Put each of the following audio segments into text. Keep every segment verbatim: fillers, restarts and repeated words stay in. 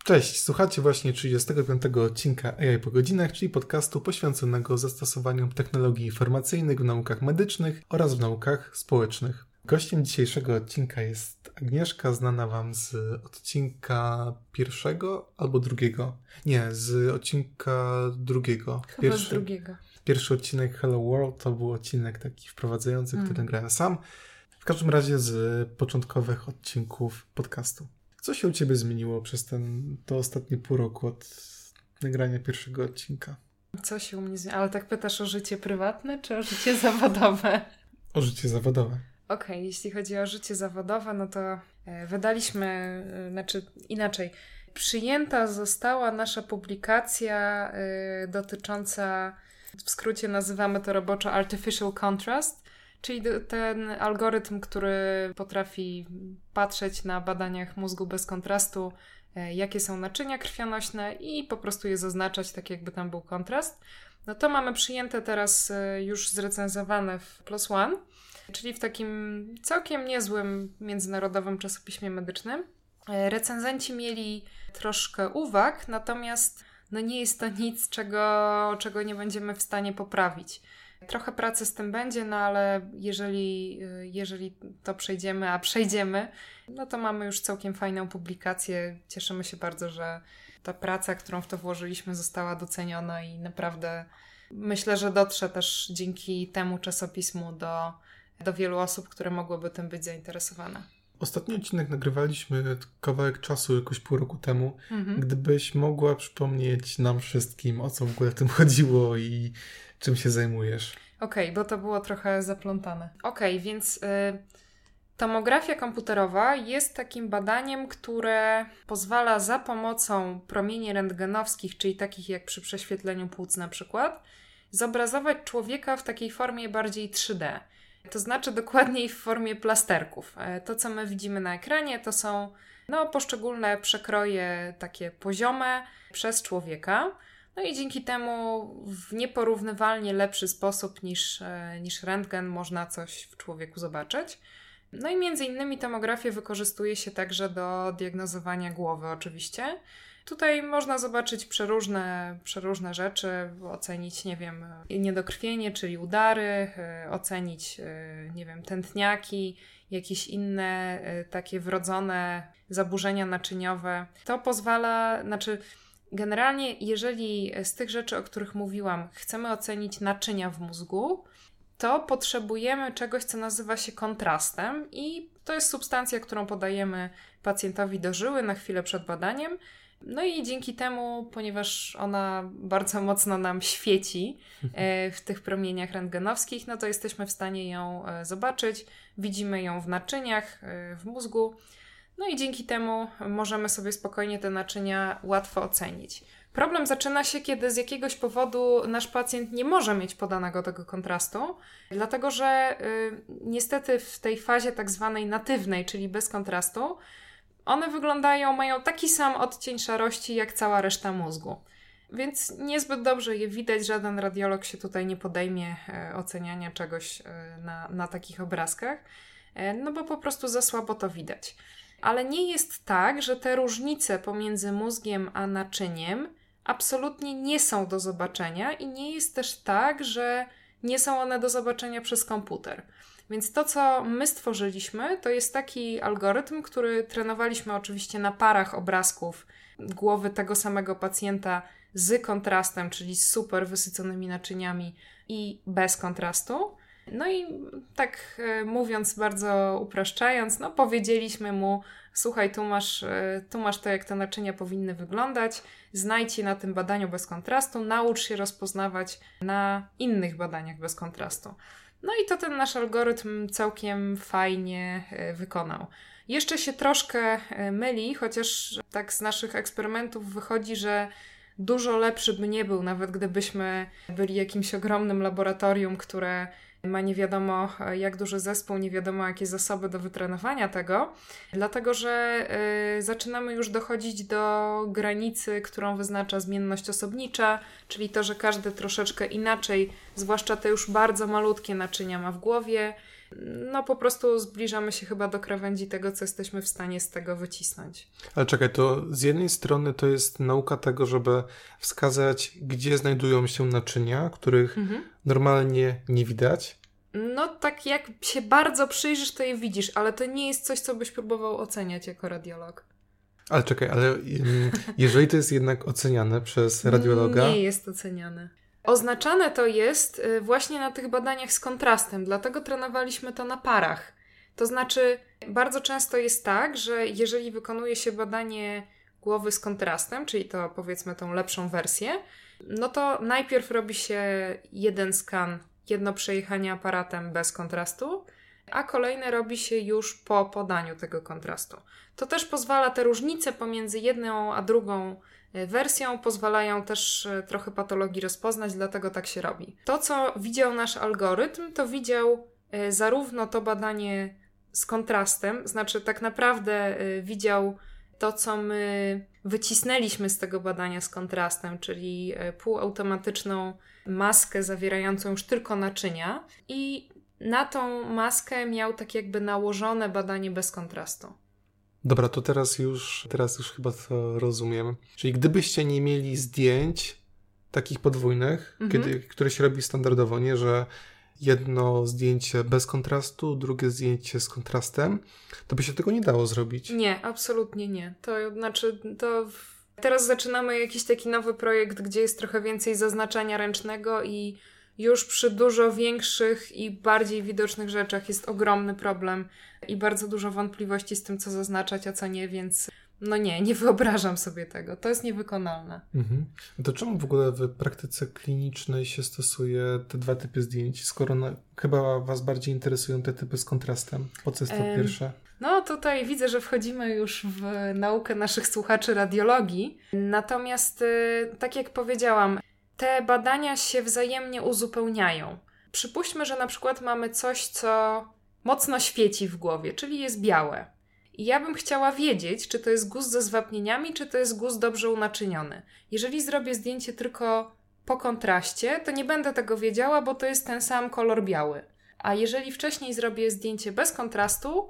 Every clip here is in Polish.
Cześć, słuchacie właśnie trzydziestego piątego odcinka A I po godzinach, czyli podcastu poświęconego zastosowaniom technologii informacyjnych w naukach medycznych oraz w naukach społecznych. Gościem dzisiejszego odcinka jest Agnieszka, znana Wam z odcinka pierwszego albo drugiego. Nie, z odcinka drugiego. Chyba Pierwszy, z drugiego. Pierwszy odcinek Hello World to był odcinek taki wprowadzający, Mm. który grałem sam. W każdym razie z początkowych odcinków podcastu. Co się u Ciebie zmieniło przez ten, to ostatnie pół roku od nagrania pierwszego odcinka? Co się u mnie zmienia? Ale tak pytasz o życie prywatne czy o życie zawodowe? O życie zawodowe. Okej, okay, jeśli chodzi o życie zawodowe, no to e, wydaliśmy, e, znaczy inaczej, przyjęta została nasza publikacja e, dotycząca, w skrócie nazywamy to roboczo Artificial Contrast, czyli ten algorytm, który potrafi patrzeć na badaniach mózgu bez kontrastu, e, jakie są naczynia krwionośne i po prostu je zaznaczać tak, jakby tam był kontrast. No to mamy przyjęte teraz e, już zrecenzowane w P L O S One, czyli w takim całkiem niezłym międzynarodowym czasopiśmie medycznym. E, recenzenci mieli troszkę uwag, natomiast no nie jest to nic, czego, czego nie będziemy w stanie poprawić. Trochę pracy z tym będzie, no ale jeżeli, jeżeli to przejdziemy, a przejdziemy, no to mamy już całkiem fajną publikację. Cieszymy się bardzo, że ta praca, którą w to włożyliśmy, została doceniona i naprawdę myślę, że dotrze też dzięki temu czasopismu do, do wielu osób, które mogłyby tym być zainteresowane. Ostatni odcinek nagrywaliśmy kawałek czasu, jakoś pół roku temu. Mhm. Gdybyś mogła przypomnieć nam wszystkim, o co w ogóle w tym chodziło i czym się zajmujesz. Okej, okay, bo to było trochę zaplątane. Okej, okay, więc y, tomografia komputerowa jest takim badaniem, które pozwala za pomocą promieni rentgenowskich, czyli takich jak przy prześwietleniu płuc na przykład, zobrazować człowieka w takiej formie bardziej trzy D. To znaczy dokładniej w formie plasterków. To, co my widzimy na ekranie, to są no, poszczególne przekroje takie poziome przez człowieka. No i dzięki temu w nieporównywalnie lepszy sposób niż, niż rentgen można coś w człowieku zobaczyć. No i między innymi tomografię wykorzystuje się także do diagnozowania głowy oczywiście. Tutaj można zobaczyć przeróżne, przeróżne rzeczy, ocenić, nie wiem, niedokrwienie, czyli udary, ocenić, nie wiem, tętniaki, jakieś inne takie wrodzone zaburzenia naczyniowe. To pozwala, znaczy generalnie jeżeli z tych rzeczy, o których mówiłam, chcemy ocenić naczynia w mózgu, to potrzebujemy czegoś, co nazywa się kontrastem i to jest substancja, którą podajemy pacjentowi do żyły na chwilę przed badaniem. No i dzięki temu, ponieważ ona bardzo mocno nam świeci e, w tych promieniach rentgenowskich, no to jesteśmy w stanie ją e, zobaczyć, widzimy ją w naczyniach, e, w mózgu, no i dzięki temu możemy sobie spokojnie te naczynia łatwo ocenić. Problem zaczyna się, kiedy z jakiegoś powodu nasz pacjent nie może mieć podanego tego kontrastu, dlatego że y, niestety w tej fazie tak zwanej natywnej, czyli bez kontrastu, one wyglądają, mają taki sam odcień szarości jak cała reszta mózgu. Więc niezbyt dobrze je widać, żaden radiolog się tutaj nie podejmie e, oceniania czegoś e, na, na takich obrazkach, e, no bo po prostu za słabo to widać. Ale nie jest tak, że te różnice pomiędzy mózgiem a naczyniem absolutnie nie są do zobaczenia i nie jest też tak, że nie są one do zobaczenia przez komputer. Więc to, co my stworzyliśmy, to jest taki algorytm, który trenowaliśmy oczywiście na parach obrazków głowy tego samego pacjenta z kontrastem, czyli z super wysyconymi naczyniami i bez kontrastu. No i tak mówiąc, bardzo upraszczając, no powiedzieliśmy mu: słuchaj, tu masz, tu masz to, jak te naczynia powinny wyglądać, znajdź je na tym badaniu bez kontrastu, naucz się rozpoznawać na innych badaniach bez kontrastu. No i to ten nasz algorytm całkiem fajnie wykonał. Jeszcze się troszkę myli, chociaż tak z naszych eksperymentów wychodzi, że dużo lepszy by nie był, nawet gdybyśmy byli jakimś ogromnym laboratorium, które ma nie wiadomo jak duży zespół, nie wiadomo jakie zasoby do wytrenowania tego, dlatego że y, zaczynamy już dochodzić do granicy, którą wyznacza zmienność osobnicza, czyli to, że każdy troszeczkę inaczej, zwłaszcza te już bardzo malutkie naczynia ma w głowie, no po prostu zbliżamy się chyba do krawędzi tego, co jesteśmy w stanie z tego wycisnąć. Ale czekaj, to z jednej strony to jest nauka tego, żeby wskazać, gdzie znajdują się naczynia, których mhm. normalnie nie widać. No tak jak się bardzo przyjrzysz, to je widzisz, ale to nie jest coś, co byś próbował oceniać jako radiolog. Ale czekaj, ale jeżeli to jest jednak oceniane przez radiologa... Nie jest oceniane. Oznaczane to jest właśnie na tych badaniach z kontrastem, dlatego trenowaliśmy to na parach. To znaczy, bardzo często jest tak, że jeżeli wykonuje się badanie głowy z kontrastem, czyli to powiedzmy tą lepszą wersję, no to najpierw robi się jeden skan, jedno przejechanie aparatem bez kontrastu, a kolejne robi się już po podaniu tego kontrastu. To też pozwala, te różnice pomiędzy jedną a drugą wersją pozwalają też trochę patologii rozpoznać, dlatego tak się robi. To, co widział nasz algorytm, to widział zarówno to badanie z kontrastem, znaczy tak naprawdę widział to, co my wycisnęliśmy z tego badania z kontrastem, czyli półautomatyczną maskę zawierającą już tylko naczynia i na tą maskę miał tak jakby nałożone badanie bez kontrastu. Dobra, to teraz już, teraz już chyba to rozumiem. Czyli gdybyście nie mieli zdjęć takich podwójnych, mhm. kiedy, które się robi standardowo, nie, że jedno zdjęcie bez kontrastu, drugie zdjęcie z kontrastem, to by się tego nie dało zrobić. Nie, absolutnie nie. To znaczy, to teraz zaczynamy jakiś taki nowy projekt, gdzie jest trochę więcej zaznaczania ręcznego i już przy dużo większych i bardziej widocznych rzeczach jest ogromny problem i bardzo dużo wątpliwości z tym, co zaznaczać, a co nie, więc no nie, nie wyobrażam sobie tego. To jest niewykonalne. Mhm. To czemu w ogóle w praktyce klinicznej się stosuje te dwa typy zdjęć, skoro na, chyba was bardziej interesują te typy z kontrastem? Po co jest to um, pierwsze? No tutaj widzę, że wchodzimy już w naukę naszych słuchaczy radiologii. Natomiast tak jak powiedziałam, te badania się wzajemnie uzupełniają. Przypuśćmy, że na przykład mamy coś, co mocno świeci w głowie, czyli jest białe. I ja bym chciała wiedzieć, czy to jest guz ze zwapnieniami, czy to jest guz dobrze unaczyniony. Jeżeli zrobię zdjęcie tylko po kontraście, to nie będę tego wiedziała, bo to jest ten sam kolor biały. A jeżeli wcześniej zrobię zdjęcie bez kontrastu,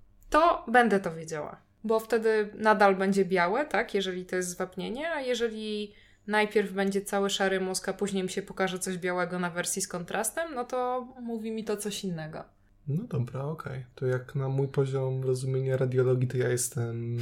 to będę to wiedziała. Bo wtedy nadal będzie białe, tak, jeżeli to jest zwapnienie, a jeżeli najpierw będzie cały szary mózg, a później mi się pokaże coś białego na wersji z kontrastem, no to mówi mi to coś innego. No dobra, okej. Okay. To jak na mój poziom rozumienia radiologii, to ja jestem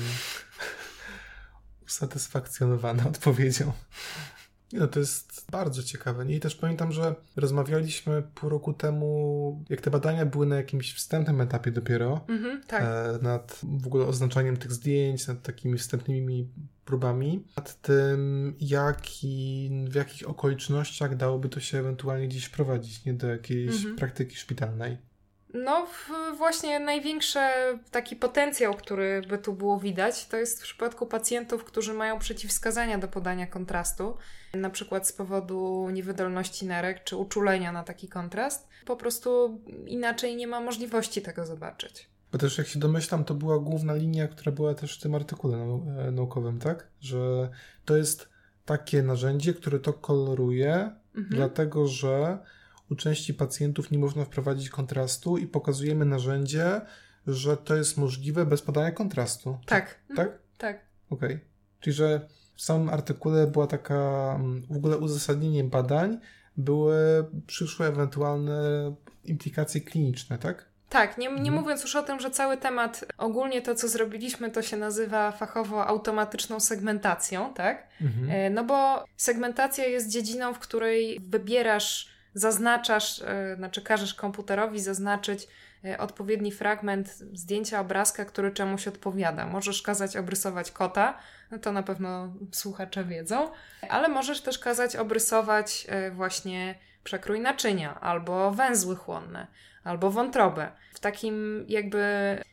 usatysfakcjonowany odpowiedzią. No to jest bardzo ciekawe. I też pamiętam, że rozmawialiśmy pół roku temu, jak te badania były na jakimś wstępnym etapie dopiero, mhm, tak. e, nad w ogóle oznaczaniem tych zdjęć, nad takimi wstępnymi próbami, nad tym, jak i w jakich okolicznościach dałoby to się ewentualnie gdzieś wprowadzić, nie do jakiejś mhm. praktyki szpitalnej. No właśnie największy taki potencjał, który by tu było widać, to jest w przypadku pacjentów, którzy mają przeciwwskazania do podania kontrastu, na przykład z powodu niewydolności nerek czy uczulenia na taki kontrast. Po prostu inaczej nie ma możliwości tego zobaczyć. Bo też jak się domyślam, to była główna linia, która była też w tym artykule nau- naukowym, tak? Że to jest takie narzędzie, które to koloruje, mhm. dlatego że u części pacjentów nie można wprowadzić kontrastu i pokazujemy narzędzie, że to jest możliwe bez podania kontrastu. Tak. Tak? Tak. Okej. Okay. Czyli, że w samym artykule była taka, w ogóle uzasadnieniem badań były przyszłe ewentualne implikacje kliniczne, tak? Tak, nie, nie mówiąc już o tym, że cały temat, ogólnie to, co zrobiliśmy, to się nazywa fachowo automatyczną segmentacją, tak? Mhm. No bo segmentacja jest dziedziną, w której wybierasz, zaznaczasz, yy, znaczy każesz komputerowi zaznaczyć yy, odpowiedni fragment zdjęcia obrazka, który czemuś odpowiada. Możesz kazać obrysować kota, no to na pewno słuchacze wiedzą, ale możesz też kazać obrysować yy, właśnie przekrój naczynia, albo węzły chłonne, albo wątrobę. W takim jakby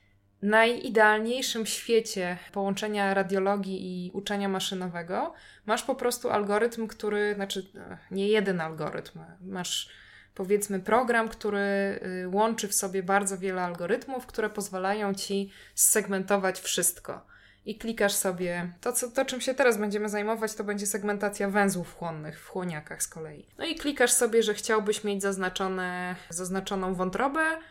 najidealniejszym świecie połączenia radiologii i uczenia maszynowego masz po prostu algorytm, który, znaczy nie jeden algorytm, masz powiedzmy program, który łączy w sobie bardzo wiele algorytmów, które pozwalają ci segmentować wszystko. I klikasz sobie, to, co, to czym się teraz będziemy zajmować, to będzie segmentacja węzłów chłonnych w chłoniakach z kolei. No i klikasz sobie, że chciałbyś mieć zaznaczone, zaznaczoną wątrobę,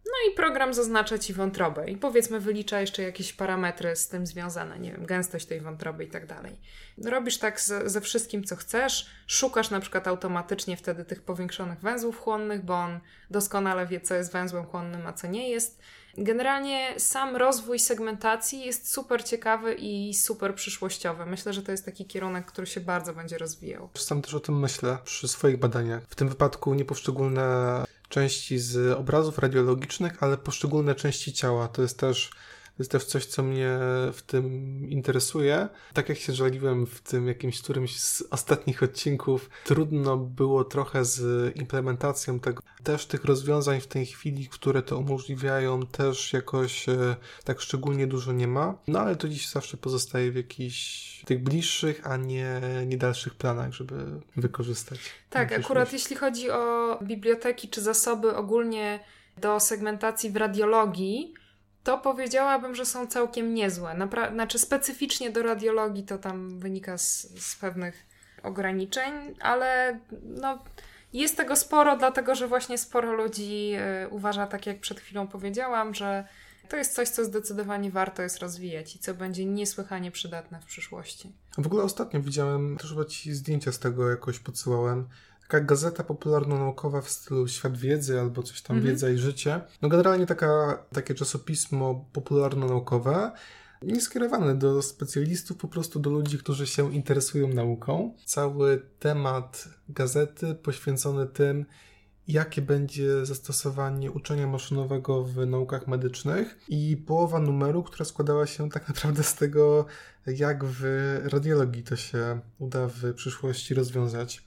No i program zaznacza Ci wątrobę i powiedzmy wylicza jeszcze jakieś parametry z tym związane, nie wiem, gęstość tej wątroby i tak dalej. Robisz tak ze, ze wszystkim, co chcesz, szukasz na przykład automatycznie wtedy tych powiększonych węzłów chłonnych, bo on doskonale wie, co jest węzłem chłonnym, a co nie jest. Generalnie sam rozwój segmentacji jest super ciekawy i super przyszłościowy. Myślę, że to jest taki kierunek, który się bardzo będzie rozwijał. Sam też o tym myślę przy swoich badaniach. W tym wypadku nie poszczególne części z obrazów radiologicznych, ale poszczególne części ciała. To jest też, to jest też coś, co mnie w tym interesuje. Tak jak się żaliłem w tym jakimś którymś z ostatnich odcinków, trudno było trochę z implementacją tego. Też tych rozwiązań w tej chwili, które to umożliwiają, też jakoś e, tak szczególnie dużo nie ma. No ale to dziś zawsze pozostaje w jakichś tych bliższych, a nie, nie dalszych planach, żeby wykorzystać. Tak, akurat jeśli chodzi o biblioteki czy zasoby ogólnie do segmentacji w radiologii, to powiedziałabym, że są całkiem niezłe. Napra- znaczy specyficznie do radiologii to tam wynika z, z pewnych ograniczeń, ale no, jest tego sporo, dlatego że właśnie sporo ludzi y, uważa, tak jak przed chwilą powiedziałam, że to jest coś, co zdecydowanie warto jest rozwijać i co będzie niesłychanie przydatne w przyszłości. W ogóle ostatnio widziałem, też chyba Ci zdjęcia z tego jakoś podsyłałem, taka gazeta popularno-naukowa w stylu Świat Wiedzy albo coś tam, mm-hmm. Wiedza i Życie. No generalnie taka, takie czasopismo popularno-naukowe, nie skierowane do specjalistów, po prostu do ludzi, którzy się interesują nauką. Cały temat gazety poświęcony tym, jakie będzie zastosowanie uczenia maszynowego w naukach medycznych i połowa numeru, która składała się tak naprawdę z tego, jak w radiologii to się uda w przyszłości rozwiązać.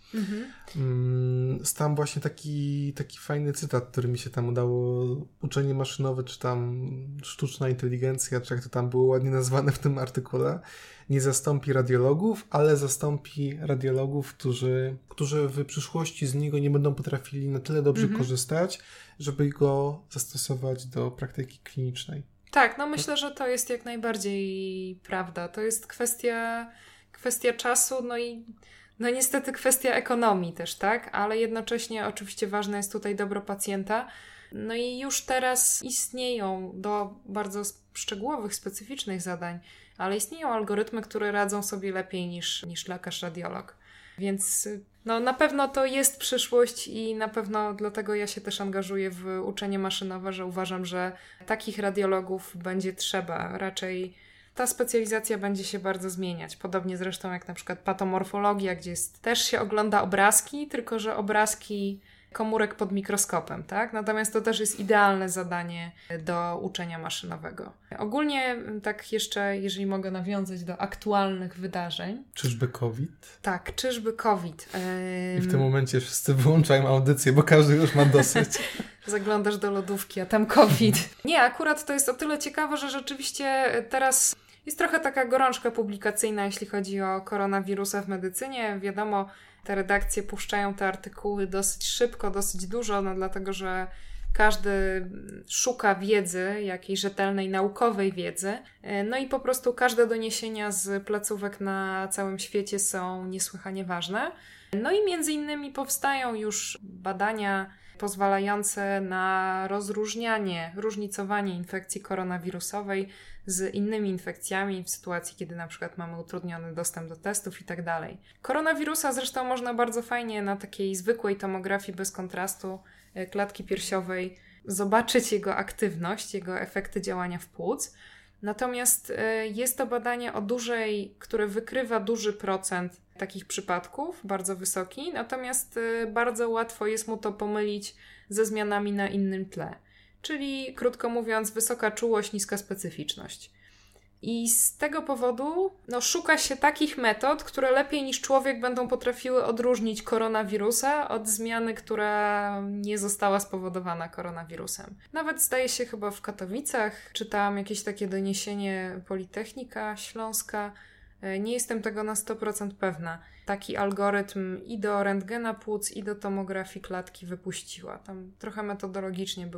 Mhm. Stał właśnie taki, taki fajny cytat, który mi się tam udało, uczenie maszynowe, czy tam sztuczna inteligencja, czy jak to tam było ładnie nazwane w tym artykule, nie zastąpi radiologów, ale zastąpi radiologów, którzy, którzy w przyszłości z niego nie będą potrafili na tyle dobrze mhm. korzystać, żeby go zastosować do praktyki klinicznej. Tak, no myślę, że to jest jak najbardziej prawda. To jest kwestia, kwestia czasu, no i no niestety kwestia ekonomii też, tak? Ale jednocześnie oczywiście ważne jest tutaj dobro pacjenta. No i już teraz istnieją do bardzo szczegółowych, specyficznych zadań, ale istnieją algorytmy, które radzą sobie lepiej niż, niż lekarz radiolog. Więc no, na pewno to jest przyszłość i na pewno dlatego ja się też angażuję w uczenie maszynowe, że uważam, że takich radiologów będzie trzeba. Raczej ta specjalizacja będzie się bardzo zmieniać. Podobnie zresztą jak na przykład patomorfologia, gdzie jest, też się ogląda obrazki, tylko że obrazki komórek pod mikroskopem, tak? Natomiast to też jest idealne zadanie do uczenia maszynowego. Ogólnie tak jeszcze, jeżeli mogę nawiązać do aktualnych wydarzeń. Czyżby COVID? Tak, czyżby COVID. I w tym momencie wszyscy wyłączają audycję, bo każdy już ma dosyć. Zaglądasz do lodówki, a tam COVID. Nie, akurat to jest o tyle ciekawe, że rzeczywiście teraz jest trochę taka gorączka publikacyjna, jeśli chodzi o koronawirusa w medycynie. Wiadomo, te redakcje puszczają te artykuły dosyć szybko, dosyć dużo, no dlatego, że każdy szuka wiedzy, jakiejś rzetelnej, naukowej wiedzy. No i po prostu każde doniesienia z placówek na całym świecie są niesłychanie ważne. No i między innymi powstają już badania pozwalające na rozróżnianie, różnicowanie infekcji koronawirusowej z innymi infekcjami w sytuacji, kiedy na przykład mamy utrudniony dostęp do testów i tak dalej. Koronawirusa zresztą można bardzo fajnie na takiej zwykłej tomografii bez kontrastu klatki piersiowej zobaczyć jego aktywność, jego efekty działania w płuc. Natomiast jest to badanie o dużej, które wykrywa duży procent takich przypadków, bardzo wysoki, natomiast bardzo łatwo jest mu to pomylić ze zmianami na innym tle. Czyli, krótko mówiąc, wysoka czułość, niska specyficzność. I z tego powodu no, szuka się takich metod, które lepiej niż człowiek będą potrafiły odróżnić koronawirusa od zmiany, która nie została spowodowana koronawirusem. Nawet zdaje się chyba w Katowicach, czytałam jakieś takie doniesienie Politechnika Śląska, nie jestem tego na sto procent pewna. Taki algorytm i do rentgena płuc, i do tomografii klatki wypuściła. Tam trochę metodologicznie było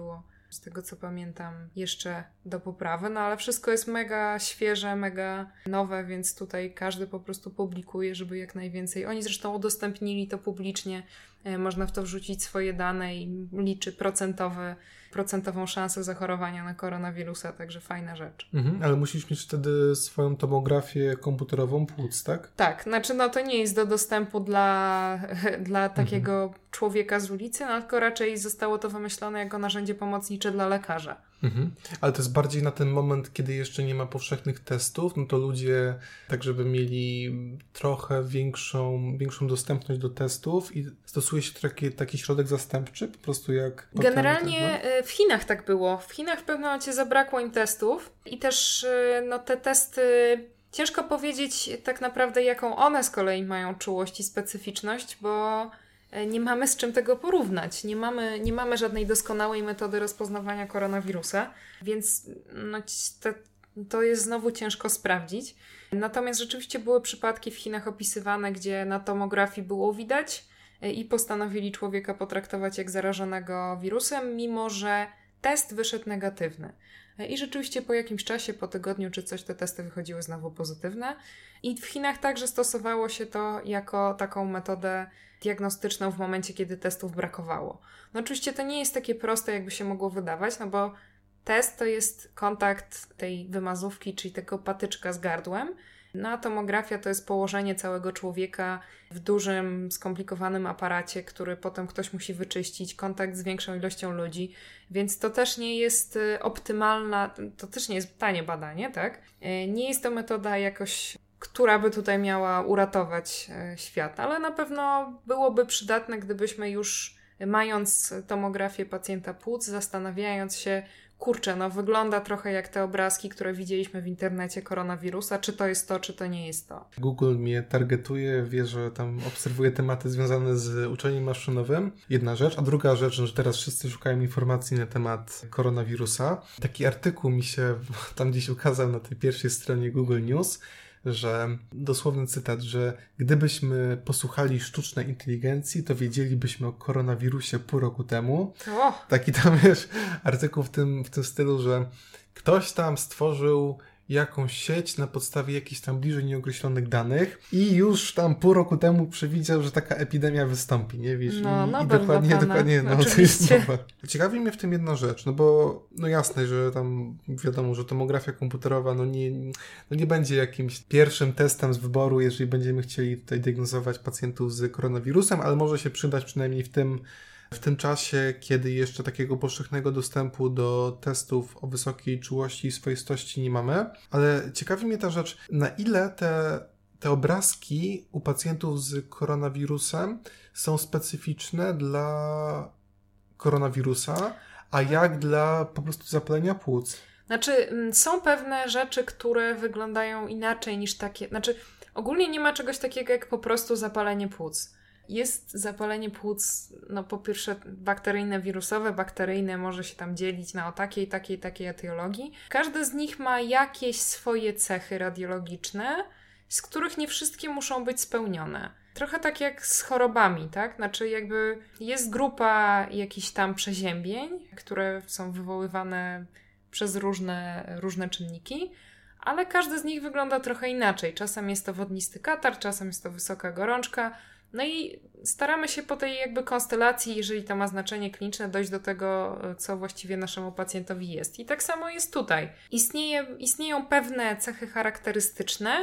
z tego co pamiętam, jeszcze do poprawy, no ale wszystko jest mega świeże, mega nowe, więc tutaj każdy po prostu publikuje, żeby jak najwięcej. Oni zresztą udostępnili to publicznie, można w to wrzucić swoje dane i liczy procentowy, procentową szansę zachorowania na koronawirusa, także fajna rzecz. Mhm, ale musisz mieć wtedy swoją tomografię komputerową płuc, tak? Tak, znaczy no to nie jest do dostępu dla, dla takiego mhm. człowieka z ulicy, no, tylko raczej zostało to wymyślone jako narzędzie pomocnicze dla lekarza. Mhm. Ale to jest bardziej na ten moment, kiedy jeszcze nie ma powszechnych testów, no to ludzie tak, żeby mieli trochę większą, większą dostępność do testów i stosuje się taki, taki środek zastępczy, po prostu jak... Generalnie potem, no? W Chinach tak było. W Chinach w pewnym momencie zabrakło im testów i też no, te testy... Ciężko powiedzieć tak naprawdę, jaką one z kolei mają czułość i specyficzność, bo nie mamy z czym tego porównać. Nie mamy, nie mamy żadnej doskonałej metody rozpoznawania koronawirusa, więc no, te, to jest znowu ciężko sprawdzić. Natomiast rzeczywiście były przypadki w Chinach opisywane, gdzie na tomografii było widać i postanowili człowieka potraktować jak zarażonego wirusem, mimo że test wyszedł negatywny. I rzeczywiście po jakimś czasie, po tygodniu czy coś, te testy wychodziły znowu pozytywne. I w Chinach także stosowało się to jako taką metodę diagnostyczną w momencie, kiedy testów brakowało. No oczywiście to nie jest takie proste, jakby się mogło wydawać, no bo test to jest kontakt tej wymazówki, czyli tego patyczka z gardłem, no a tomografia to jest położenie całego człowieka w dużym, skomplikowanym aparacie, który potem ktoś musi wyczyścić, kontakt z większą ilością ludzi, więc to też nie jest optymalna, to też nie jest tanie badanie, tak? Nie jest to metoda jakoś, która by tutaj miała uratować świat, ale na pewno byłoby przydatne, gdybyśmy już mając tomografię pacjenta płuc, zastanawiając się, kurczę, no wygląda trochę jak te obrazki, które widzieliśmy w internecie koronawirusa, czy to jest to, czy to nie jest to. Google mnie targetuje, wie, że tam obserwuję tematy związane z uczeniem maszynowym. Jedna rzecz, a druga rzecz, że teraz wszyscy szukają informacji na temat koronawirusa. Taki artykuł mi się tam gdzieś ukazał na tej pierwszej stronie Google News, że dosłowny cytat, że gdybyśmy posłuchali sztucznej inteligencji, to wiedzielibyśmy o koronawirusie pół roku temu. O. Taki tam, wiesz, artykuł w tym, w tym stylu, że ktoś tam stworzył jakąś sieć na podstawie jakichś tam bliżej nieokreślonych danych i już tam pół roku temu przewidział, że taka epidemia wystąpi, nie wiesz? No, I, no i dokładnie, dokładnie, no oczywiście. to jest nowe. Ciekawi mnie w tym jedna rzecz, no bo no jasne, że tam wiadomo, że tomografia komputerowa no nie, no nie będzie jakimś pierwszym testem z wyboru, jeżeli będziemy chcieli tutaj diagnozować pacjentów z koronawirusem, ale może się przydać przynajmniej w tym W tym czasie, kiedy jeszcze takiego powszechnego dostępu do testów o wysokiej czułości i swoistości nie mamy. Ale ciekawi mnie ta rzecz, na ile te, te obrazki u pacjentów z koronawirusem są specyficzne dla koronawirusa, a jak dla po prostu zapalenia płuc? Znaczy, są pewne rzeczy, które wyglądają inaczej niż takie... Znaczy, ogólnie nie ma czegoś takiego jak po prostu zapalenie płuc. Jest zapalenie płuc, no po pierwsze bakteryjne, wirusowe, bakteryjne może się tam dzielić na o takiej, takiej, takiej etiologii. Każdy z nich ma jakieś swoje cechy radiologiczne, z których nie wszystkie muszą być spełnione. Trochę tak jak z chorobami, tak? Znaczy jakby jest grupa jakichś tam przeziębień, które są wywoływane przez różne, różne czynniki, ale każdy z nich wygląda trochę inaczej. Czasem jest to wodnisty katar, czasem jest to wysoka gorączka. No i staramy się po tej jakby konstelacji, jeżeli to ma znaczenie kliniczne, dojść do tego, co właściwie naszemu pacjentowi jest. I tak samo jest tutaj. Istnieje, istnieją pewne cechy charakterystyczne,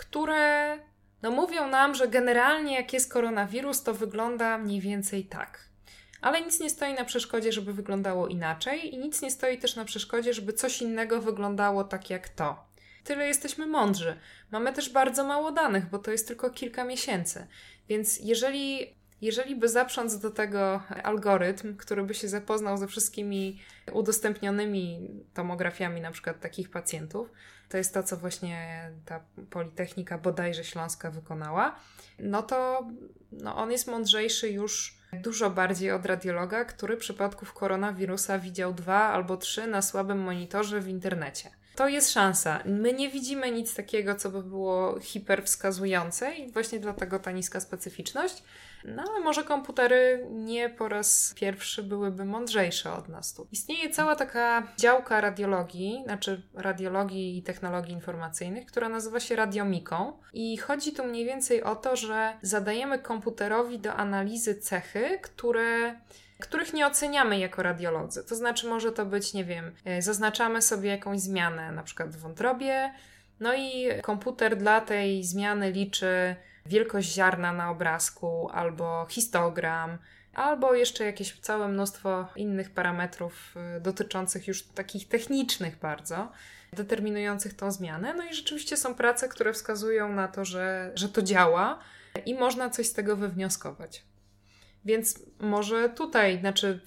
które no, mówią nam, że generalnie jak jest koronawirus, to wygląda mniej więcej tak. Ale nic nie stoi na przeszkodzie, żeby wyglądało inaczej i nic nie stoi też na przeszkodzie, żeby coś innego wyglądało tak jak to. Tyle jesteśmy mądrzy. Mamy też bardzo mało danych, bo to jest tylko kilka miesięcy. Więc jeżeli, jeżeli by zaprząc do tego algorytm, który by się zapoznał ze wszystkimi udostępnionymi tomografiami na przykład takich pacjentów, to jest to, co właśnie ta Politechnika bodajże Śląska wykonała, no to no on jest mądrzejszy już dużo bardziej od radiologa, który przypadków koronawirusa widział dwa albo trzy na słabym monitorze w internecie. to jest szansa. My nie widzimy nic takiego, co by było hiperwskazujące i właśnie dlatego ta niska specyficzność. No ale może komputery nie po raz pierwszy byłyby mądrzejsze od nas tu. Istnieje cała taka działka radiologii, znaczy radiologii i technologii informacyjnych, która nazywa się radiomiką i chodzi tu mniej więcej o to, że zadajemy komputerowi do analizy cechy, które... których nie oceniamy jako radiolodzy. To znaczy może to być, nie wiem, zaznaczamy sobie jakąś zmianę, na przykład w wątrobie, no i komputer dla tej zmiany liczy wielkość ziarna na obrazku, albo histogram, albo jeszcze jakieś całe mnóstwo innych parametrów dotyczących już takich technicznych bardzo, determinujących tą zmianę. No i rzeczywiście są prace, które wskazują na to, że, że to działa i można coś z tego wywnioskować. Więc może tutaj, znaczy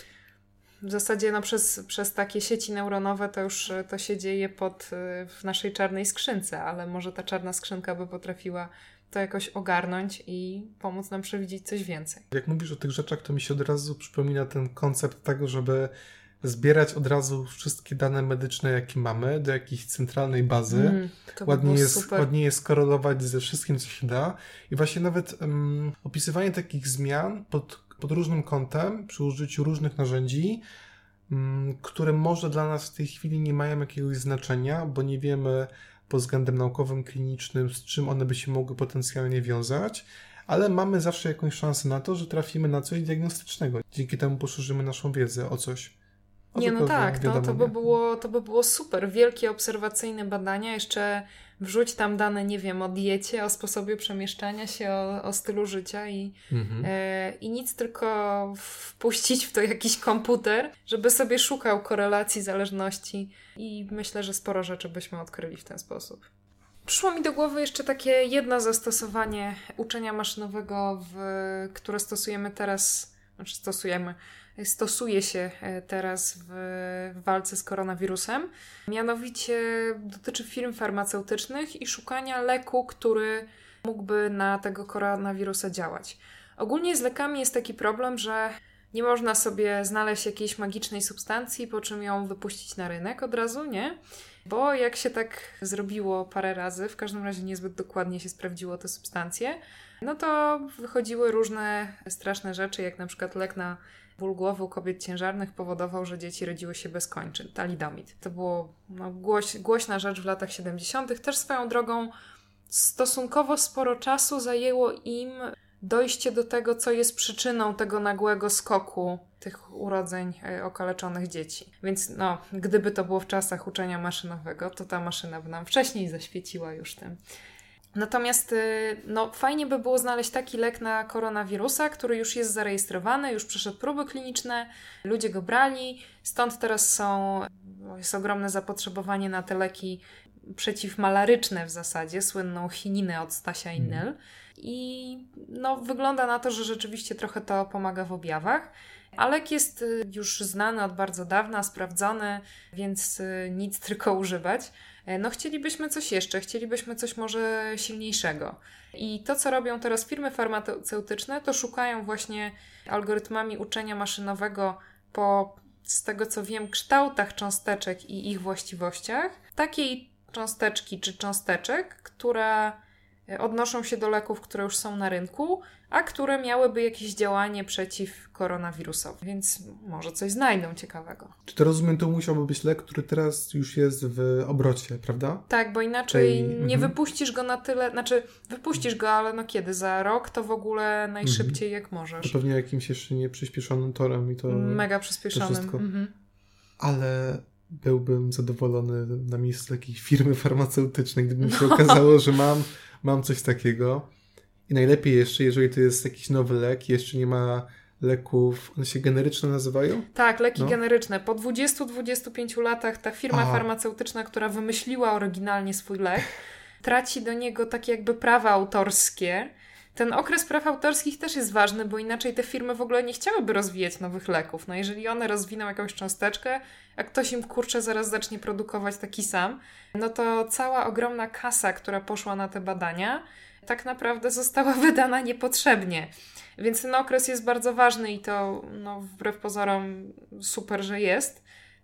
w zasadzie no przez, przez takie sieci neuronowe to już to się dzieje pod, w naszej czarnej skrzynce, ale może ta czarna skrzynka by potrafiła to jakoś ogarnąć i pomóc nam przewidzieć coś więcej. Jak mówisz o tych rzeczach, to mi się od razu przypomina ten koncept tego, żeby zbierać od razu wszystkie dane medyczne, jakie mamy, do jakiejś centralnej bazy. Mm, ładnie, jest, super. ładnie jest skorelować ze wszystkim, co się da. I właśnie nawet um, opisywanie takich zmian pod, pod różnym kątem, przy użyciu różnych narzędzi, um, które może dla nas w tej chwili nie mają jakiegoś znaczenia, bo nie wiemy pod względem naukowym, klinicznym, z czym one by się mogły potencjalnie wiązać, ale mamy zawsze jakąś szansę na to, że trafimy na coś diagnostycznego. Dzięki temu poszerzymy naszą wiedzę o coś. O nie, no tak, no, to, by było, to by było super. Wielkie obserwacyjne badania, jeszcze wrzuć tam dane, nie wiem, o diecie, o sposobie przemieszczania się, o, o stylu życia i, mhm. e, i nic, tylko wpuścić w to jakiś komputer, żeby sobie szukał korelacji, zależności i myślę, że sporo rzeczy byśmy odkryli w ten sposób. Przyszło mi do głowy jeszcze takie jedno zastosowanie uczenia maszynowego, w, które stosujemy teraz, znaczy stosujemy, stosuje się teraz w walce z koronawirusem. Mianowicie dotyczy firm farmaceutycznych i szukania leku, który mógłby na tego koronawirusa działać. Ogólnie z lekami jest taki problem, że nie można sobie znaleźć jakiejś magicznej substancji, po czym ją wypuścić na rynek od razu, nie? Bo jak się tak zrobiło parę razy, w każdym razie niezbyt dokładnie się sprawdziło te substancje, no to wychodziły różne straszne rzeczy, jak na przykład lek na ból głowy u kobiet ciężarnych powodował, że dzieci rodziły się bez kończyn. Talidomid. To było no, głoś, głośna rzecz w latach siedemdziesiątych. Też swoją drogą stosunkowo sporo czasu zajęło im dojście do tego, co jest przyczyną tego nagłego skoku tych urodzeń okaleczonych dzieci. Więc no, gdyby to było w czasach uczenia maszynowego, to ta maszyna by nam wcześniej zaświeciła już tym. Natomiast no, fajnie by było znaleźć taki lek na koronawirusa, który już jest zarejestrowany, już przeszedł próby kliniczne, ludzie go brali, stąd teraz są, jest ogromne zapotrzebowanie na te leki przeciwmalaryczne w zasadzie, słynną chininę od Stasia Innel. I no, wygląda na to, że rzeczywiście trochę to pomaga w objawach. A lek jest już znany od bardzo dawna, sprawdzony, więc nic, tylko używać. No chcielibyśmy coś jeszcze, chcielibyśmy coś może silniejszego. I to, co robią teraz firmy farmaceutyczne, to szukają właśnie algorytmami uczenia maszynowego po, z tego co wiem, kształtach cząsteczek i ich właściwościach. Takiej cząsteczki czy cząsteczek, która odnoszą się do leków, które już są na rynku, a które miałyby jakieś działanie przeciw koronawirusowi. Więc może coś znajdą ciekawego. Czy to rozumiem, to musiałby być lek, który teraz już jest w obrocie, prawda? Tak, bo inaczej Tej... nie mhm. wypuścisz go na tyle, znaczy wypuścisz go, ale no kiedy? Za rok to w ogóle najszybciej mhm. jak możesz. To pewnie jakimś jeszcze nie przyspieszonym torem i to mega przyspieszonym. To mhm. Ale byłbym zadowolony na miejscu takiej firmy farmaceutycznej, gdyby mi się no. okazało, że mam, mam coś takiego. I najlepiej jeszcze, jeżeli to jest jakiś nowy lek, jeszcze nie ma leków, one się generyczne nazywają? Tak, leki no. generyczne. Po dwudziestu do dwudziestu pięciu latach ta firma A. farmaceutyczna, która wymyśliła oryginalnie swój lek, traci do niego takie jakby prawa autorskie. Ten okres praw autorskich też jest ważny, bo inaczej te firmy w ogóle nie chciałyby rozwijać nowych leków. No jeżeli one rozwiną jakąś cząsteczkę, a ktoś im kurczę zaraz zacznie produkować taki sam, no to cała ogromna kasa, która poszła na te badania, tak naprawdę została wydana niepotrzebnie. Więc ten okres jest bardzo ważny i to no, wbrew pozorom super, że jest,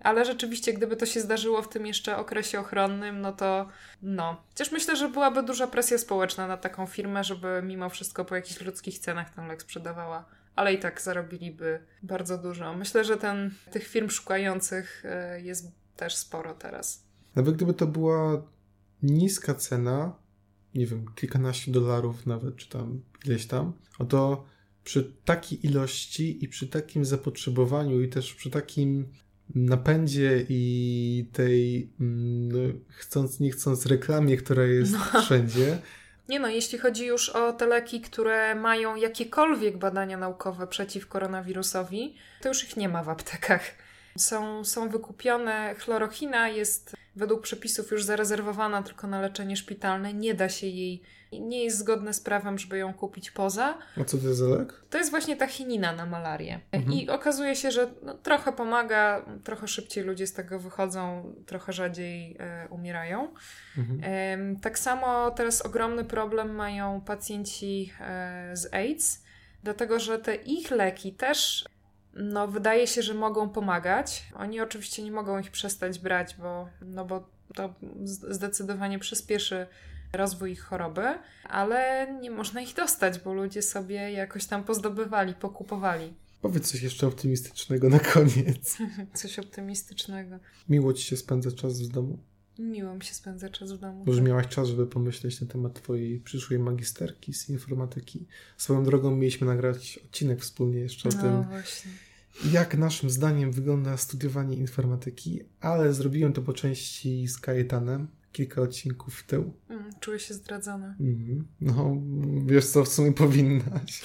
Ale rzeczywiście, gdyby to się zdarzyło w tym jeszcze okresie ochronnym, no to no. Chociaż myślę, że byłaby duża presja społeczna na taką firmę, żeby mimo wszystko po jakichś ludzkich cenach ten lek sprzedawała. Ale i tak zarobiliby bardzo dużo. Myślę, że ten, tych firm szukających jest też sporo teraz. Nawet gdyby to była niska cena, nie wiem, kilkanaście dolarów nawet, czy tam ileś tam, no to przy takiej ilości i przy takim zapotrzebowaniu i też przy takim napędzie i tej no, chcąc nie chcąc reklamie, która jest no. wszędzie. Nie no, jeśli chodzi już o te leki, które mają jakiekolwiek badania naukowe przeciw koronawirusowi, to już ich nie ma w aptekach. Są, są wykupione, chlorochina jest według przepisów już zarezerwowana tylko na leczenie szpitalne, nie da się jej, nie jest zgodne z prawem, żeby ją kupić poza. A co to jest za lek? To jest właśnie ta chinina na malarię. Mhm. I okazuje się, że no, trochę pomaga, trochę szybciej ludzie z tego wychodzą, trochę rzadziej e, umierają. Mhm. E, tak samo teraz ogromny problem mają pacjenci e, z AIDS, dlatego że te ich leki też no, wydaje się, że mogą pomagać. Oni oczywiście nie mogą ich przestać brać, bo, no, bo to zdecydowanie przyspieszy rozwój ich choroby, ale nie można ich dostać, bo ludzie sobie jakoś tam pozdobywali, pokupowali. Powiedz coś jeszcze optymistycznego na koniec. Coś optymistycznego. Miło ci się spędza czas w domu? Miło mi się spędza czas w domu. Może miałaś czas, żeby pomyśleć na temat twojej przyszłej magisterki z informatyki. Swoją drogą mieliśmy nagrać odcinek wspólnie jeszcze o no, tym, właśnie. jak naszym zdaniem wygląda studiowanie informatyki, ale zrobiłem to po części z Kajetanem, kilka odcinków w tył. Mm, czuję się zdradzona. Mm, no, wiesz co, w sumie powinnaś.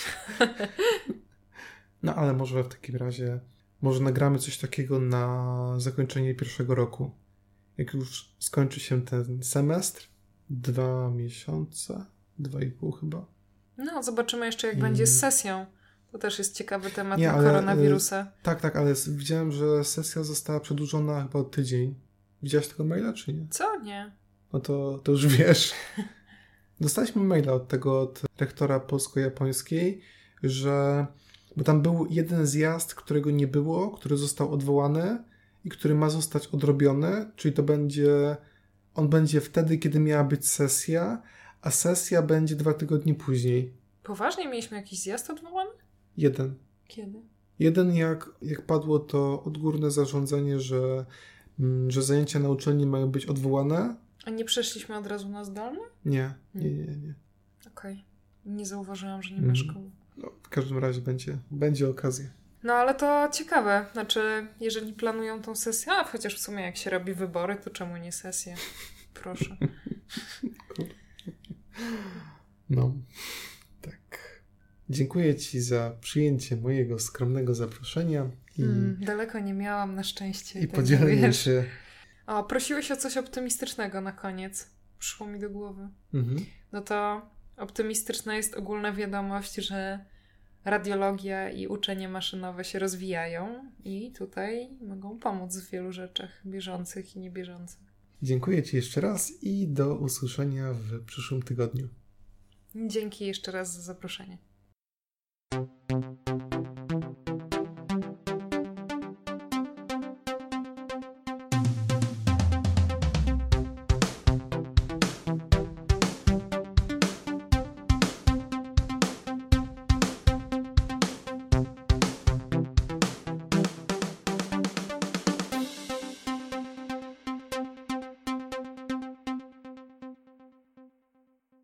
No, ale może w takim razie, może nagramy coś takiego na zakończenie pierwszego roku. Jak już skończy się ten semestr, dwa miesiące, dwa i pół chyba. No, zobaczymy jeszcze, jak I... będzie z sesją. To też jest ciekawy temat Nie, na ale, koronawirusa. Y, tak, tak, ale widziałem, że sesja została przedłużona chyba o tydzień. Widziałaś tego maila, czy nie? Co? Nie. No to, to już wiesz. Dostaliśmy maila od tego, od rektora polsko-japońskiej, że bo tam był jeden zjazd, którego nie było, który został odwołany i który ma zostać odrobiony, czyli to będzie, on będzie wtedy, kiedy miała być sesja, a sesja będzie dwa tygodnie później. Poważnie mieliśmy jakiś zjazd odwołany? Jeden. Kiedy? Jeden, jak, jak padło to odgórne zarządzenie, że, że zajęcia na uczelni mają być odwołane. A nie przeszliśmy od razu na zdalne? Nie, nie, nie, nie. Okej. Okay. Nie zauważyłam, że nie ma szkoły. No, w każdym razie będzie, będzie okazja. No ale to ciekawe. Znaczy, jeżeli planują tą sesję, a chociaż w sumie jak się robi wybory, to czemu nie sesję? Proszę. No, tak. Dziękuję ci za przyjęcie mojego skromnego zaproszenia. I, mm, daleko nie miałam na szczęście. I tak podzielenie się. O, prosiłeś o coś optymistycznego na koniec. Przyszło mi do głowy. Mhm. No to optymistyczna jest ogólna wiadomość, że radiologia i uczenie maszynowe się rozwijają i tutaj mogą pomóc w wielu rzeczach bieżących i niebieżących. Dziękuję ci jeszcze raz i do usłyszenia w przyszłym tygodniu. Dzięki jeszcze raz za zaproszenie.